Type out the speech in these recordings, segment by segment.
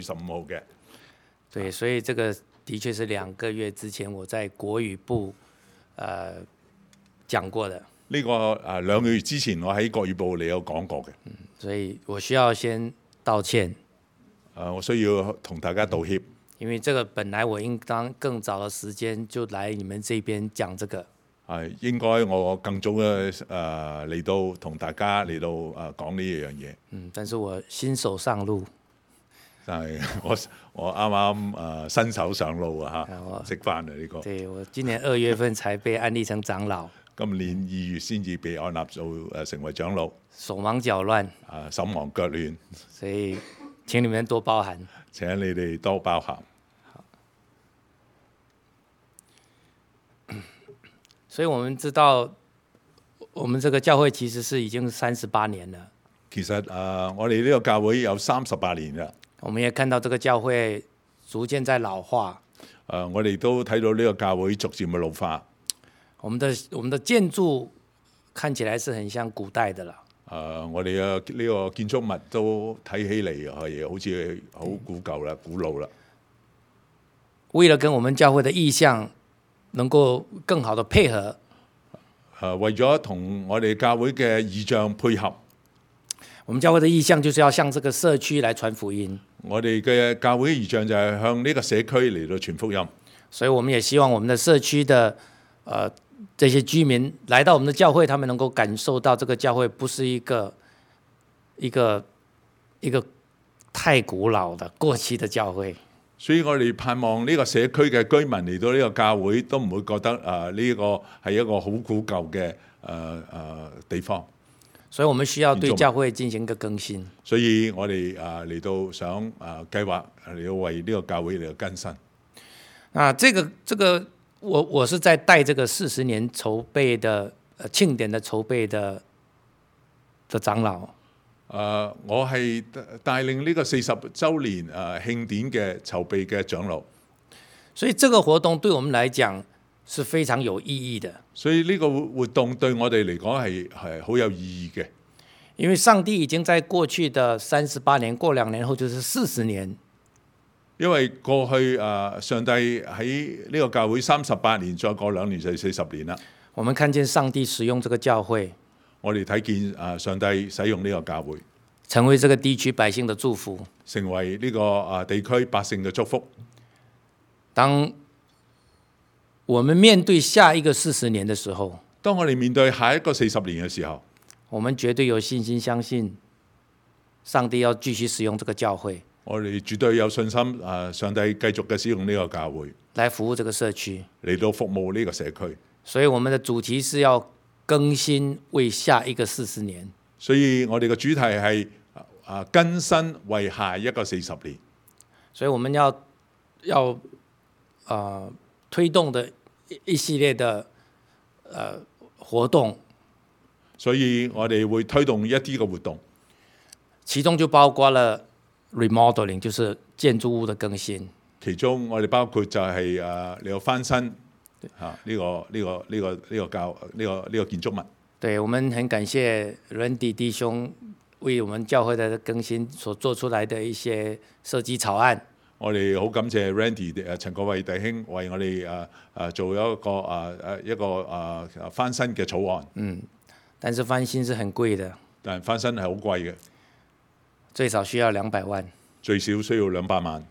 15號嘅。 对，所以这个的确是2个月之前我在国語部講過的。 呢、個2個月之前我喺國語部你有講過嘅。 所以我需要先道歉。 我需要同大家道歉。 因為這個本來我應當更早的時間就來你們這邊講這個。 應該我更早嘅嚟到同大家嚟到講呢樣嘢。 但是我新手上路。 但係我啱啱新手上路啊嚇，識翻啊呢個。 對，我今年2月份才被安立成長老。 今年2月先至被按立做成為長老。 手忙腳亂。 手忙腳亂。 所以請你們多包涵。 請你哋多包涵。 所以我們知道，我們這個教會其實是已經38年了。 其實我哋呢個教會有38年啦。 我們也看到這個教會逐漸在老化。 我哋都睇到呢個教會逐漸嘅老化。 我們的建築看起來是很像古代的啦。 我哋嘅呢個建築物都睇起嚟係好似好古舊啦、古老啦。 為了跟我們教會的意向能夠更好的配合， 為咗同我哋教會嘅意象配合， 我們教會的意向就是要向這個社區來傳福音。 我哋嘅教會意象就係向呢個社區嚟到傳福音。 所以我們也希望我們的社區的這些居民來到我們的教會，他們能夠感受到這個教會不是一個太古老的過去的教會。 所以我哋盼望呢個社區嘅居民嚟到呢個教會都唔會覺得呢個係一個好古舊嘅地方。 所以我們需要對教會進行一個更新。 所以我哋嚟到想計劃嚟到為呢個教會嚟到更新。 這個我是在帶這個40年籌備的慶典的籌備的長老。 我係帶領呢個40週年慶典嘅籌備嘅長老。 所以這個活動對我們來講是非常有意義的。 所以呢個活動對我哋嚟講係好有意義嘅。 因為上帝已經在過去的38年，過2年後就是40年。 因為過去上帝喺呢個教會38年，再過2年就40年啦。 我們看見上帝使用這個教會。 我哋睇見上帝使用呢個教會， 成為這個地區百姓的祝福， 成為呢個地區百姓嘅祝福。 當我們面對下一個40年的時候， 當我哋面對下一個40年嘅時候， 我們絕對有信心相信上帝要繼續使用這個教會。 我哋絕對有信心上帝繼續嘅使用呢個教會， 來服務這個社區， 嚟到服務呢個社區。 所以我們的主題是要更新為下一個40年， 所以我哋嘅主題係更新為下一個40年。 所以我們要推動的一系列的活動。 所以我哋會推動一啲嘅活動， 其中就包括了 remodeling， 就是建築物的更新。 其中我哋包括就係你有翻新呢個建築物。 對，我們很感謝 Randy 弟兄為我們教會的更新所做出來的一些設計草案。 我哋好感謝 Randy 陳國偉弟兄為我哋做一個翻新嘅草案。 但是翻新是很貴的。 但翻新係好貴嘅， 最少需要200萬。 最少需要200萬。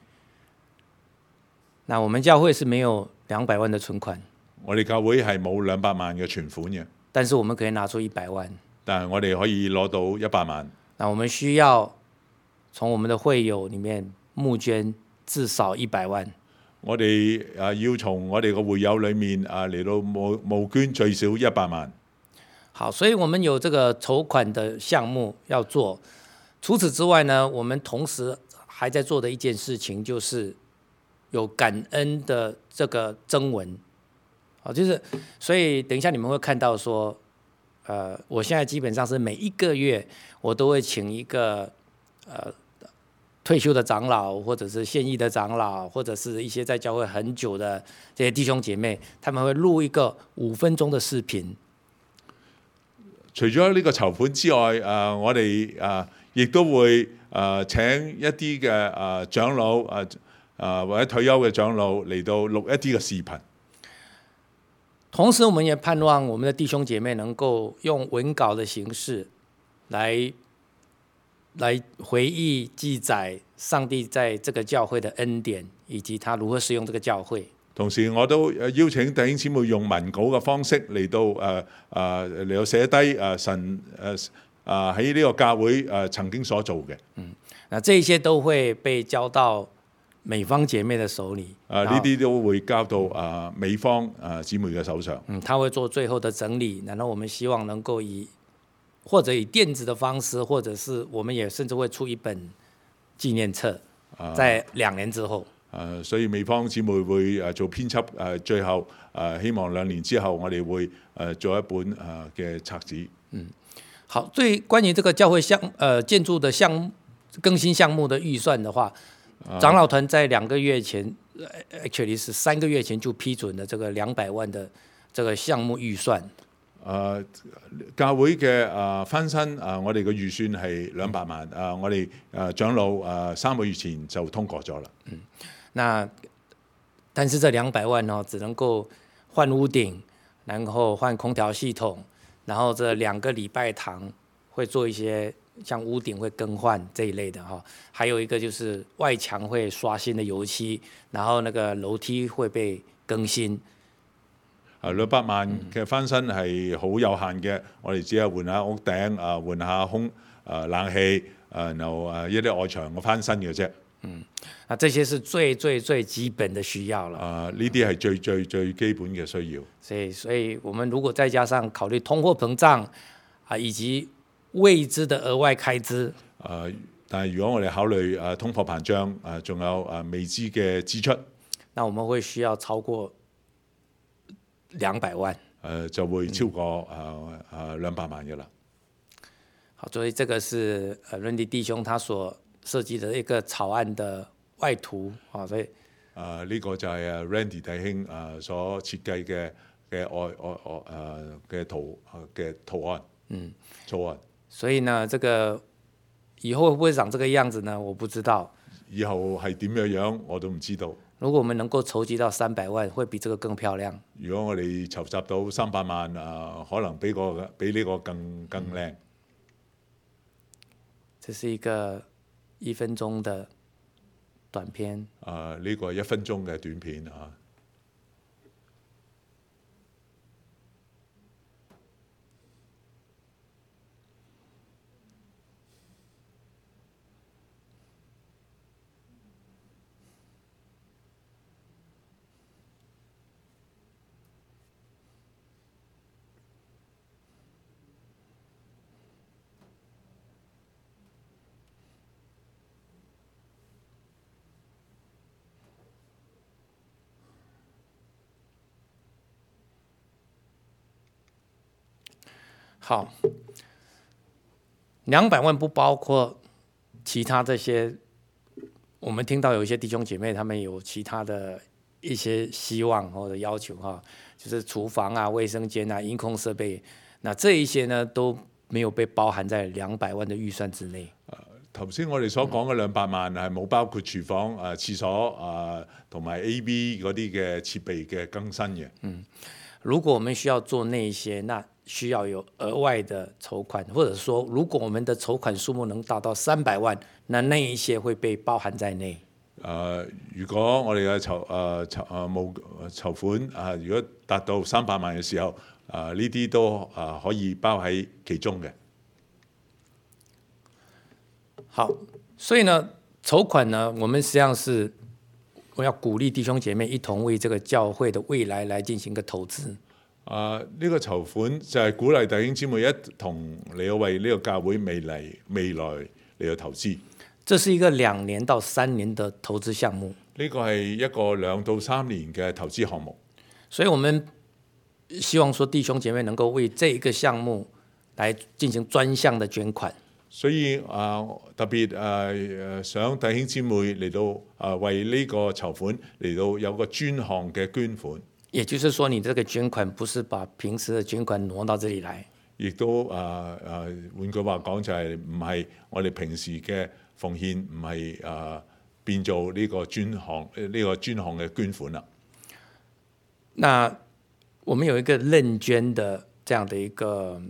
那我們教會是沒有200萬的存款。 我哋教會係冇200萬嘅存款嘅。 但是我們可以拿出100萬。 但係我哋可以攞到100萬。 那我們需要從我們的會友裡面募捐至少100萬。 我哋要從我哋個會友裡面嚟到募捐最少100萬。 好，所以我們有這個籌款的項目要做。除此之外呢，我們同時還在做的一件事情就是有感恩的這個徵文。就是所以等一下你們會看到說，我現在基本上是每一個月我都會請一個退休的長老，或者是現役的長老，或者是一些在教會很久的這些弟兄姐妹，他們會錄一個5分鐘的視頻。除咗呢個籌款之外，我哋亦都會請一啲嘅長老或者退休嘅長老嚟到錄一啲嘅視頻。 同時，我們也盼望我們的弟兄姐妹能夠用文稿的形式來回憶記載上帝在這個教會的恩典，以及他如何使用這個教會。 同時，我都邀請弟兄姊妹用文稿嘅方式嚟到寫低神喺呢個教會曾經所做嘅。 那這些都會被交到美方姐妹的手裡。 呢啲都會交到美方姊妹嘅手上。 他會做最後的整理，然後我們希望能夠或者以電子的方式，或者是我們也甚至會出一本紀念冊，在2年之後。 所以美方姊妹會做編輯，最後希望2年之後我哋會做一本嘅冊子。 好，對關於這個教會建築的項目更新項目的預算的話，長老團在2個月前，actually 是3個月前就批准了這個200萬的這個項目預算。 教會嘅翻新我哋嘅預算係200萬，我哋長老3個月前就通過咗啦。 但是這200萬只能夠換屋頂，然後換空調系統，然後這2個禮拜堂會做一些像屋頂會更換這一類的哈，還有一個就是外牆會刷新的油漆，然後那個樓梯會被更新。 200萬嘅翻新係好有限嘅，我哋只係換下屋頂，換下冷氣，然後一啲外牆嘅翻新嘅啫。 這些是最基本的需要了。 呢啲係最基本嘅需要。 所以我們如果再加上考慮通貨膨脹以及未知的額外開支， 但係如果我哋考慮通貨膨脹，仲有未知嘅支出， 那我們會需要超過200萬， 就會超過200萬嘅啦。 好，所以這個是Randy弟兄他所設計的一個草案的外圖啊，所以呢個就係Randy 弟兄所設計嘅圖案，草案。 所以呢，這個以後會不會長這個樣子呢？我不知道。 以後係點樣我都唔知道。 如果我們能夠籌集到300萬，會比這個更漂亮。 如果我哋籌集到300萬，可能比呢個更靚。 這是一個1分鐘的短片。 呢個1分鐘嘅短片啊。 好，200萬不包括其他這些。我們聽到有一些弟兄姐妹，他們有其他的一些希望或者要求哈，就是廚房啊、衛生間啊、音控設備，那這一些呢都沒有被包含在200萬的預算之內。 頭先我哋所講嘅200萬係冇包括廚房、廁所同埋 AV 嗰啲嘅設備嘅更新嘅。 如果我們需要做那一些，那需要有額外的籌款，或者說如果我們的籌款數目能達到300萬，那一些會被包含在內。 如果我哋嘅籌款如果達到300萬嘅時候，呢啲都可以包喺其中嘅。 好，所以呢，籌款呢，我們實際上是我要鼓勵弟兄姐妹一同為這個教會的未來來進行個投資。 呢個籌款就係鼓勵弟兄姊妹一同嚟為呢個教會未來嚟到投資。 這是一個2年到3年的投資項目。 呢個係一個2到3年嘅投資項目。 所以我們希望說弟兄姐妹能夠為這一個項目來進行專項的捐款。 所以特別想弟兄姊妹嚟到為呢個籌款嚟到有個專項嘅捐款。 也就是說，你這個捐款不是把平時的捐款挪到這裡來。 亦都換句話講就係唔係我哋平時嘅奉獻，唔係變做呢個專項嘅捐款啦。 那我們有一個認捐的這樣的一個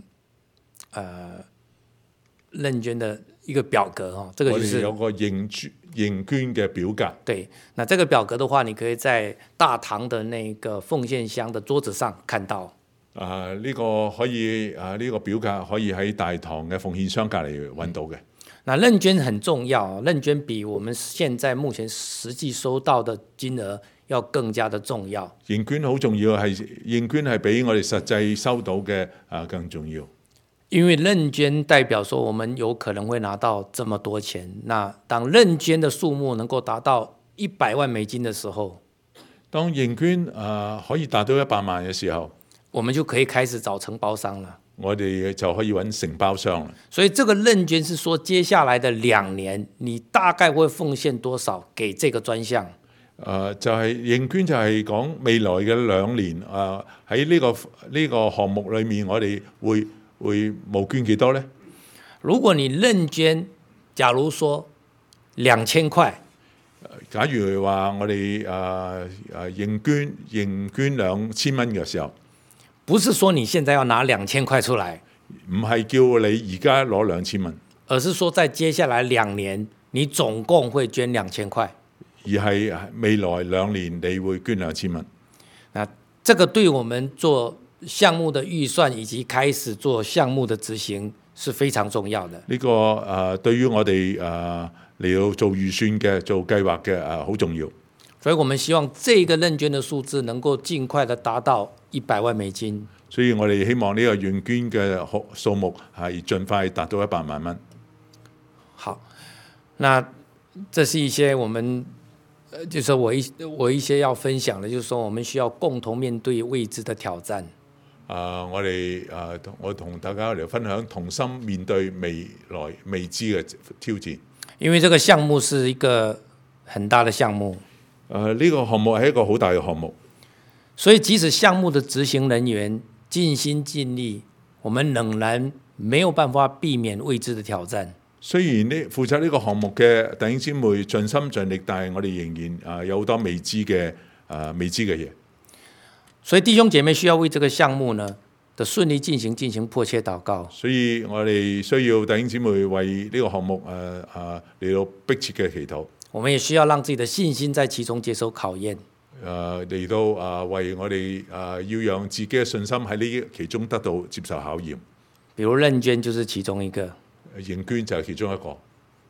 認捐的一個表格哦，這個就是我哋有個認捐嘅表格。 對，那這個表格的話，你可以在大堂的那個奉獻箱的桌子上看到。 呢個可以呢個表格可以喺大堂嘅奉獻箱隔離揾到嘅。 那認捐很重要，認捐比我們現在目前實際收到的金額要更加的重要。 認捐好重要，認捐係比我哋實際收到嘅更重要。 因為認捐代表說我們有可能會拿到這麼多錢，那當認捐的數目能夠達到100萬美金的時候， 當認捐可以達到100萬嘅時候， 我們就可以開始找承包商了。 我哋就可以揾承包商啦。 所以這個認捐是說，接下來的2年，你大概會奉獻多少給這個專項？ 就係認捐就係講未來嘅2年喺呢個項目裏面，我哋會募捐幾多呢？ 如果你認捐，假如說2000塊， 假如話我哋認捐2000蚊嘅時候， 不是說你現在要拿2000塊出來， 唔係叫你而家攞2000蚊， 而是說在接下來2年，你總共會捐2000塊， 而係未來2年你會捐2000蚊。 那這個對我們做項目的預算以及開始做項目的執行是非常重要的。 呢個對於我哋嚟到做預算嘅、做計劃嘅好重要。 所以我們希望這個認捐的數字能夠盡快的達到100萬美金。 所以我哋希望呢個認捐嘅數目係盡快達到100萬蚊。 好，那這是一些我們就是我一些要分享的，就是說我們需要共同面對未知的挑戰。 我同大家嚟分享，同心面對未來未知嘅挑戰。 因為這個項目是一個很大的項目。 呢個項目係一個好大嘅項目， 所以即使項目的執行人員盡心盡力，我們仍然沒有辦法避免未知的挑戰。 雖然負責呢個項目嘅弟兄姊妹盡心盡力，但係我哋仍然有好多未知嘅嘢。 所以弟兄姐妹需要為這個項目呢的順利進行迫切禱告。 所以我哋需要弟兄姊妹為呢個項目嚟到迫切嘅祈禱。 我們也需要讓自己的信心在其中接受考驗。 嚟到為我哋要讓自己嘅信心喺呢其中得到接受考驗。 比如認捐就是其中一個， 認捐就係其中一個。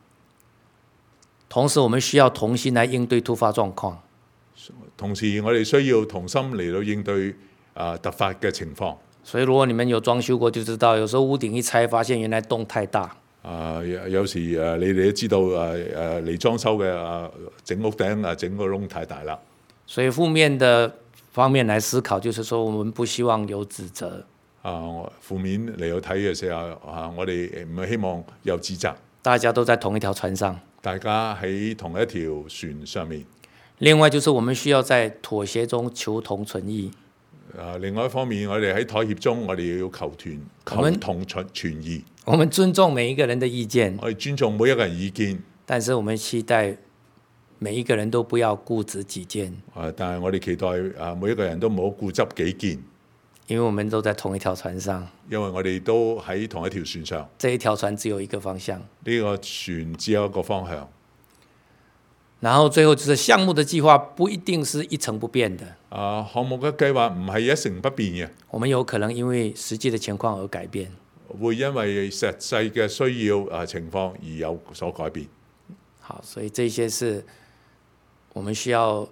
同時，我們需要同心來應對突發狀況。 同時，我哋需要同心嚟到應對突發嘅情況。 所以，如果你們有裝修過，就知道有時候屋頂一拆，發現原來洞太大。 有時你哋都知道嚟裝修嘅整屋頂整個窿太大啦。 所以負面的方面來思考，就是說我們不希望有指責。 負面嚟到睇嘅時候我哋唔係希望有指責。 大家都在同一條船上， 大家喺同一條船上面。 另外就是我們需要在妥協中求同存異。 另外一方面，我哋喺妥協中，我哋要求同存異。 我們尊重每一個人的意見， 我哋尊重每一個人意見， 但是我們期待每一個人都不要固執己見。 但係我哋期待每一個人都唔好固執己見， 因為我們都在同一條船上。 因為我哋都喺同一條船上。 這一條船只有一個方向， 呢個船只有一個方向。 然後最後就是項目的計劃不一定是一成不變的。 項目嘅計劃唔係一成不變嘅。 我們有可能因為實際的情況而改變， 會因為實際嘅需要情況而有所改變。 好，所以這些是我們需要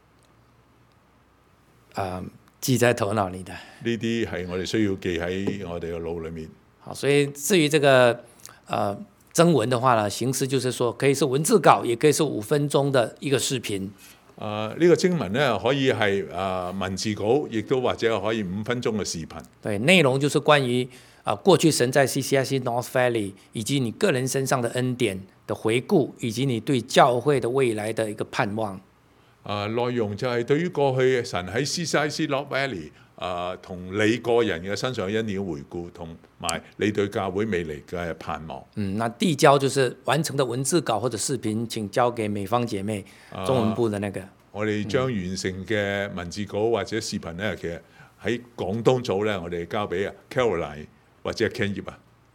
記在頭腦裏的。 呢啲係我哋需要記喺我哋嘅腦裏面。 好，所以至於這個徵文的話呢，形式就是說可以是文字稿，也可以是5分鐘的一個視頻。 呢個徵文呢，可以係文字稿，亦都或者可以5分鐘嘅視頻。 對，內容就是關於過去神在 CCIC North Valley 以及你個人身上的恩典的回顧，以及你對教會的未來的一個盼望。 內容就係對於過去神喺 CCIC Loch Valley 同你個人嘅身上一年回顧，同埋你對教會未來嘅盼望。 那遞交就是完成的文字稿或者視頻，請交給美方姐妹中文部的那個。 我哋將完成嘅文字稿或者視頻咧，其實喺廣東組咧，我哋交俾 Caroline 或者 Ken 葉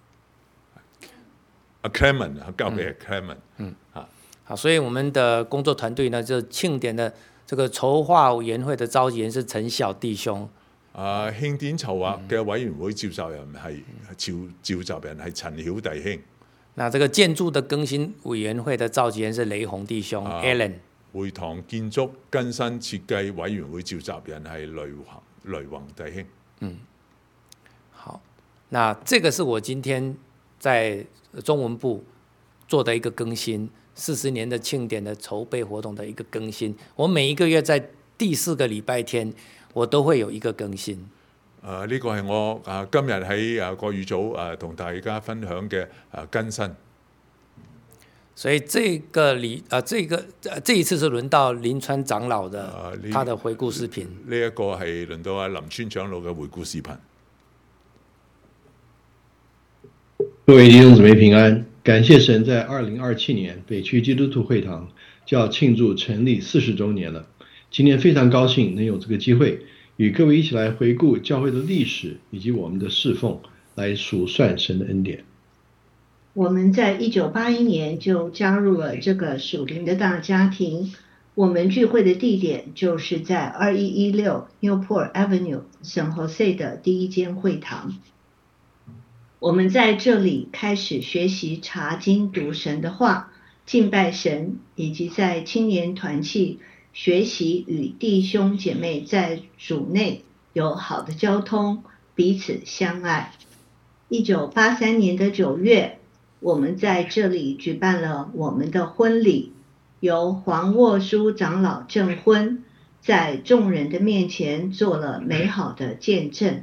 Clement 交俾 Clement。 好，所以我們的工作團隊呢，就慶典的這個籌劃委員會的召集人是陳曉弟兄。 慶典籌劃嘅委員會召集人係召集人係陳曉弟兄。 那這個建築的更新委員會的召集人是雷洪弟兄、Alan。 會堂建築更新設計委員會召集人係雷宏弟兄。 好，那這個是我今天在中文部做的一個更新，40年的慶典的籌備活動的一個更新。我每一個月在第4個禮拜天，我都會有一個更新。 呢個係我今日喺國語組同大家分享嘅更新。 所以這一次是輪到林川長老的他的回顧視頻。 呢一個係輪到林川長老嘅回顧視頻。 各位弟兄姊妹平安，感謝神，在2027年北區基督徒會堂就要慶祝成立40週年了。今天非常高興能有這個機會，與各位一起來回顧教會的歷史以及我們的侍奉，來數算神的恩典。 我們在1981年就加入了這個屬靈的大家庭。我們聚會的地點就是在2116 Newport Avenue San Jose 的第一間會堂。我們在這裡開始學習查經讀神的話，敬拜神，以及在青年團契學習與弟兄姐妹在主內有好的交通，彼此相愛。1983年的9月，我們在這裡舉辦了我們的婚禮，由黃沃書長老證婚，在眾人的面前做了美好的見證。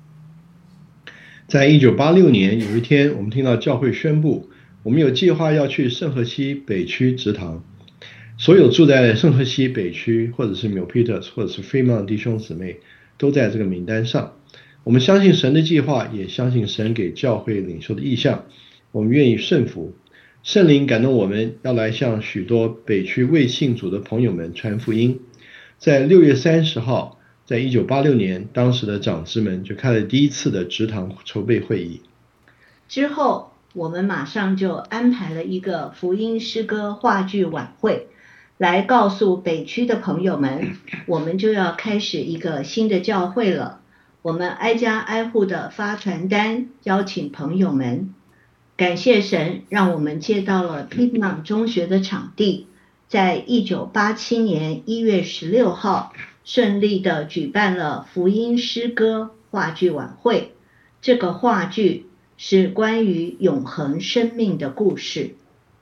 在1986年有一天，我們聽到教會宣布，我們有計劃要去聖荷西北區植堂。所有住在聖荷西北區或者是 Milpitas 或者是 Fremont 弟兄姊妹都在這個名單上。我們相信神的計劃，也相信神給教會領袖的意向。我們願意順服，聖靈感動我們要來向許多北區未信主的朋友們傳福音。在6月30號，在1986年，當時的長子們就開了第一次的植堂籌備會議。 之後，我們馬上就安排了一個福音詩歌話劇晚會，來告訴北區的朋友們，我們就要開始一個新的教會了。我們挨家挨戶的發傳單，邀請朋友們。感謝神，讓我們借到了 Piedmont 中學的場地，在1987年1月16號順利地舉辦了福音詩歌話劇晚會。這個話劇是關於永恆生命的故事。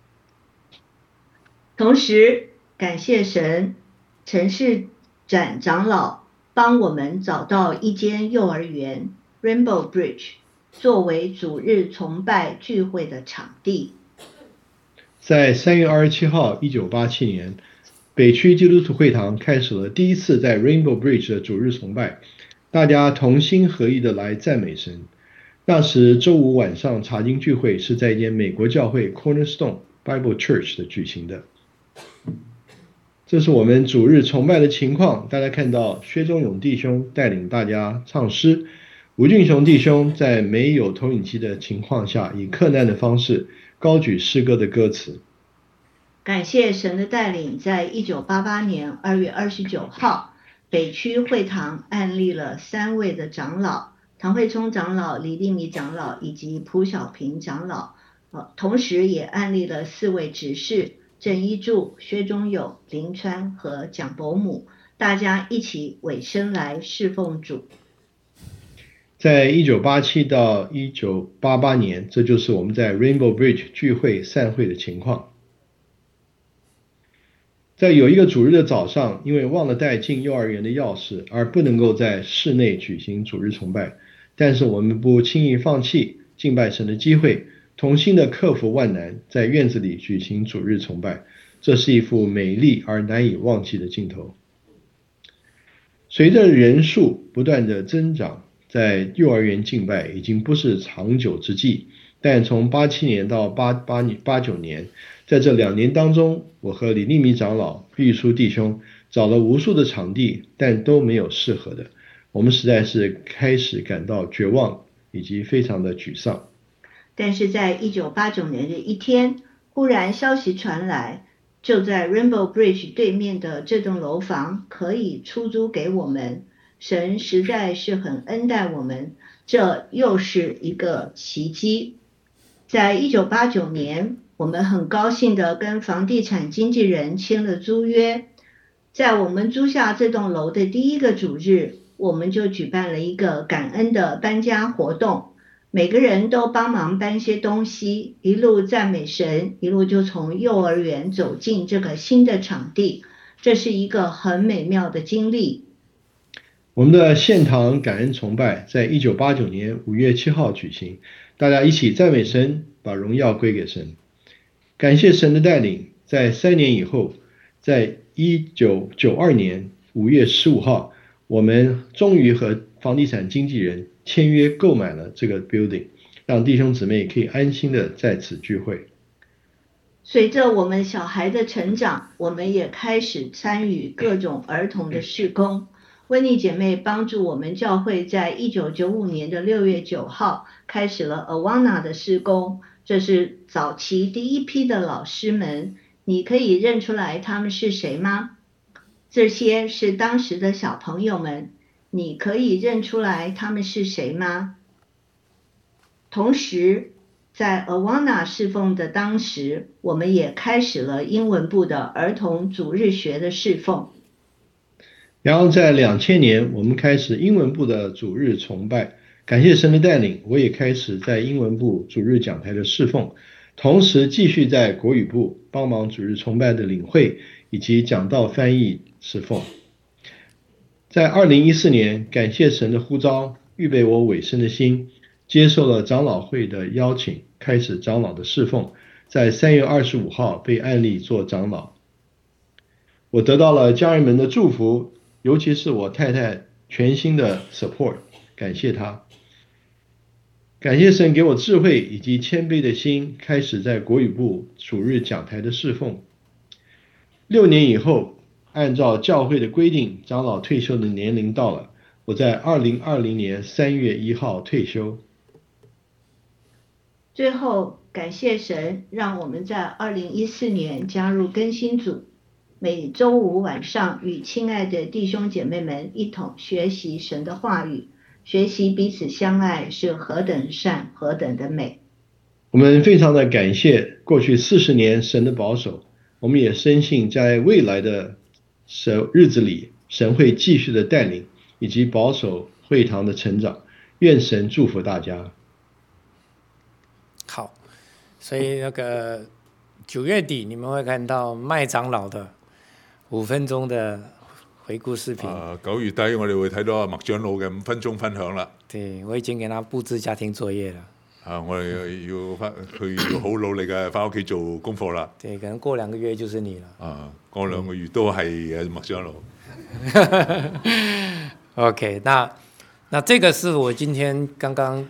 同時，感謝神，陳世展長老幫我們找到一間幼兒園 Rainbow Bridge，作為主日崇拜聚會的場地。 在3月27號1987年，北區基督徒會堂開始了第一次在 Rainbow Bridge 的主日崇拜，大家同心合意的來讚美神。那時週五晚上查經聚會是在一間美國教會 Cornerstone Bible Church 的舉行的。這是我們主日崇拜的情況，大家看到薛忠勇弟兄帶領大家唱詩，吳俊雄弟兄在沒有投影機的情況下，以克難的方式高舉詩歌的歌詞。 感謝神的帶領，在1988年2月29號，北區會堂按立了3位的長老，唐惠聰長老、李立米長老以及蒲小平長老，同時也按立了4位執事，鄭一柱、薛忠友、林川和蔣伯母，大家一起委身來侍奉主。 在1987到1988年，這就是我們在 Rainbow Bridge 聚會散會的情況。在有一個主日的早上，因為忘了帶進幼兒園的鑰匙，而不能夠在室內舉行主日崇拜，但是我們不輕易放棄敬拜神的機會，同心的克服萬難，在院子裡舉行主日崇拜。 这是一幅美丽而难以忘记的镜头。随着人数不断的增长，在幼儿园敬拜已经不是长久之计，但从87年到89年，在这2年当中，我和李立米长老、玉书弟兄找了无数的场地，但都没有适合的。我们实在是开始感到绝望以及非常的沮丧。 但是在1989年的一天，忽然消息传来，就在 Rainbow Bridge 对面的这栋楼房可以出租给我们。神实在是很恩待我们，这又是一个奇迹。在1989年，我们很高兴地跟房地产经纪人签了租约。在我们租下这栋楼的第一个主日，我们就举办了一个感恩的搬家活动，每个人都帮忙搬些东西，一路赞美神，一路就从幼儿园走进这个新的场地，这是一个很美妙的经历。 我们的献堂感恩崇拜在1989年5月7号举行，大家一起赞美神，把荣耀归给神。感谢神的带领，在3年以后，在1992年5月15号，我们终于和房地产经纪人签约购买了这个 building， 让弟兄姊妹可以安心的在此聚会。 随着我们小孩的成长，我们也开始参与各种儿童的事工。温妮姐妹帮助我们教会在1995年的6月9号开始了 Awana 的事工，这是早期第一批的老师们，你可以认出来他们是谁吗？这些是当时的小朋友们，你可以认出来他们是谁吗？同时，在 Awana 侍奉的当时，我们也开始了英文部的儿童主日学的侍奉。 然后在2000年，我们开始英文部的主日崇拜，感谢神的带领，我也开始在英文部主日讲台的侍奉，同时继续在国语部帮忙主日崇拜的领会以及讲道翻译侍奉。在2014年，感谢神的呼召，预备我委身的心，接受了长老会的邀请，开始长老的侍奉，在3月25号被按立做长老。我得到了家人们的祝福，尤其是我太太全心的 support， 感谢她。感谢神给我智慧以及谦卑的心，开始在国语部主日讲台的侍奉。6年以后，按照教会的规定，长老退休的年龄到了，我在2020年3月1号退休。 最后，感谢神让我们在2014年加入更新组，每周五晚上与亲爱的弟兄姐妹们一同学习神的话语，学习彼此相爱是何等善，何等的美。 我们非常的感谢过去40年神的保守，我们也深信在未来的日子里，神会继续的带领以及保守会堂的成长。愿神祝福大家。 好，所以那个9月底你们会看到麦长老的5分鐘嘅回顧視頻。 9月底我哋會睇到麥長老嘅5分鐘分享啦。 對，我已經給他佈置家庭作業了。 我哋佢要好努力嘅翻屋企做功課啦。 對，可能過2個月就是你了。 過2個月都係麥長老。 OK， 那這個是我今天剛剛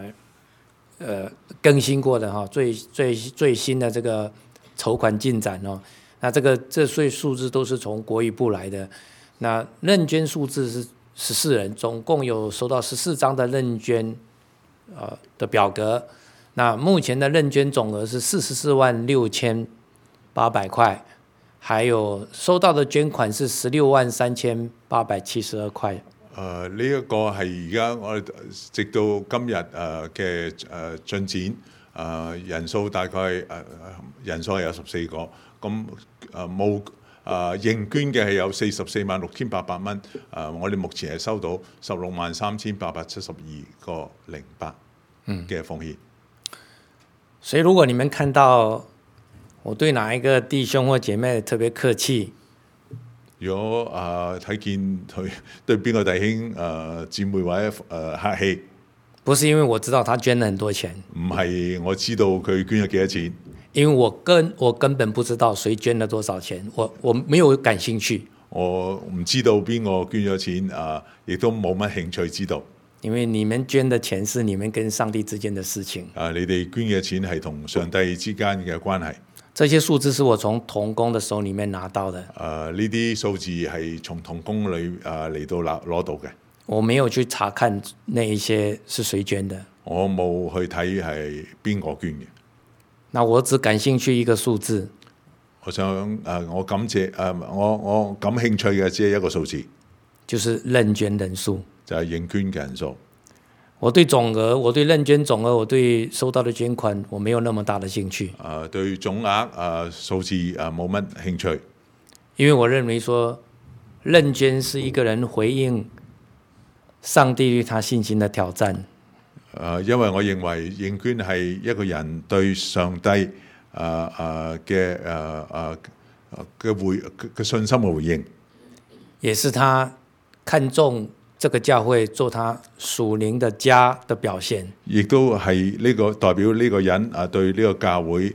更新過的哈，最新的這個籌款進展哦。那這些數字都是從國語部來的。那認捐數字是14人，總共有收到14張的認捐的表格。那目前的認捐總額是44萬6800塊，還有收到的捐款是16萬3872塊。 呢一個係而家我哋直到今日嘅進展，人數大概人數係有14個，咁冇認捐嘅係有44萬6800蚊，我哋目前係收到16萬3872個08嘅奉獻。 所以如果你們看到我對哪一個弟兄或姐妹特別客氣， 如果睇見佢對邊個弟兄姊妹或者客氣， 不是因為我知道他捐了很多錢， 唔係我知道佢捐咗幾多錢， 因為我根本不知道誰捐了多少錢，我沒有感興趣。 我唔知道邊個捐咗錢，亦都冇乜興趣知道。 因為你們捐的錢是你們跟上帝之間的事情。 你哋捐嘅錢係同上帝之間嘅關係。 這些數字是我從同工的手裡面拿到的。 呢啲數字係從同工裏嚟到攞到嘅。 我沒有去查看那一些是誰捐的。 我冇去睇係邊個捐嘅。 那我只感興趣一個數字。 我想我感興趣嘅只係一個數字， 就是認捐人數， 就係認捐嘅人數。 我對總額，我對認捐總額，我對收到的捐款，我沒有那麼大的興趣。 對總額數字冇乜興趣， 因為我認為說認捐是一個人回應上帝對他信心的挑戰。 因為我認為認捐係一個人對上帝嘅信心嘅回應， 也是他看重這個教會做他屬靈的家的表現， 亦都係呢個代表呢個人對呢個教會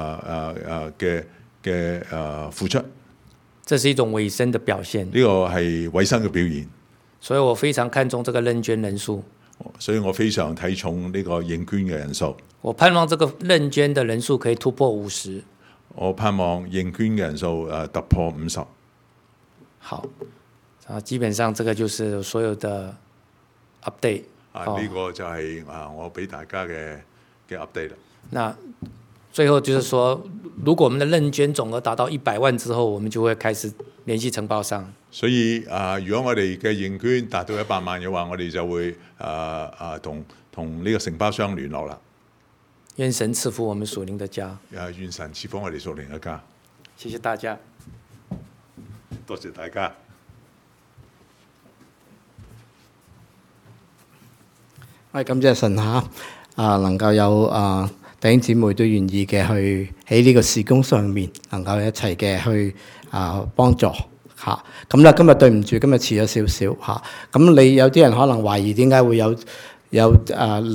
嘅付出。 這是一種委身的表現。 呢個係委身嘅表現。 所以我非常看重這個認捐人數。 所以我非常睇重呢個認捐嘅人數。 我盼望這個認捐的人數可以突破50。 我盼望認捐嘅人數突破50。 好，基本上這個就是所有的 update。 呢個就係我俾大家嘅 update 啦。 那最後就是說，如果我們的認捐總額達到100萬之後，我們就會開始聯繫承包商。 所以如果我哋嘅認捐達到100萬嘅話，我哋就會同呢個承包商聯絡啦。 願神賜福我們屬靈的家。 願神賜福我哋屬靈嘅家。 謝謝大家。 多謝大家。 我哋感謝神嚇，能夠有弟兄姊妹都願意嘅去喺呢個事工上面能夠一齊嘅去幫助嚇。咁啦，今日對唔住，今日遲咗少少嚇。咁你有啲人可能懷疑點解會有